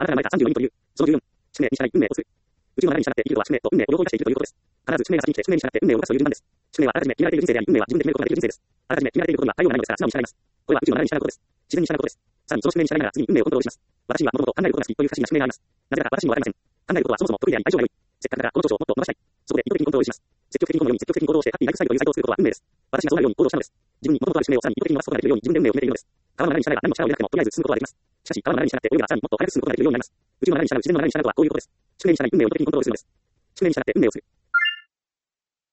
あなたが生まれた34人という、その14、宿命に従い運命をする。宇宙の流れに従って生きることは宿命と運命を両方生かしているということです。必ず宿命が先に来て宿命に従って運命を動かすという順番です。宿命はあらかじめ決められている人生であり、運命は自分で決めることができる人生です。あらかじめ決められていることには対応がないのですから素直に従います。これは宇宙の流れに従うことです。自然に従うことです。さらにその宿命に従いながら次に運命をコントロールします。私にはもともと考えることが好きという不可思議な宿命があります。なぜなら私にもわかりません。考えることはそもそも得意であり相性が良い。せっかくだからこの長所をもっと伸ばしたい。そこで意図的にコントロールします。積極的にこのように積極的に行動してハッピーライフスタイルというサイトを作ることは運命です。私がそうなるように行動したのです。自分に元々ある宿命をさらに意図的に伸ばすことができるように自分で運命を決めているのです。川の流れに従えば何も力を入れなくてもとりあえず進むことができます。しかし川の流れに従って泳げばさらにもっと早く進むことができるようになります。宇宙の流れに従う自然の流れに従うとはこういうことです。宿命に従い運命を意図的にコントロールするのです。宿命に従って運命をする。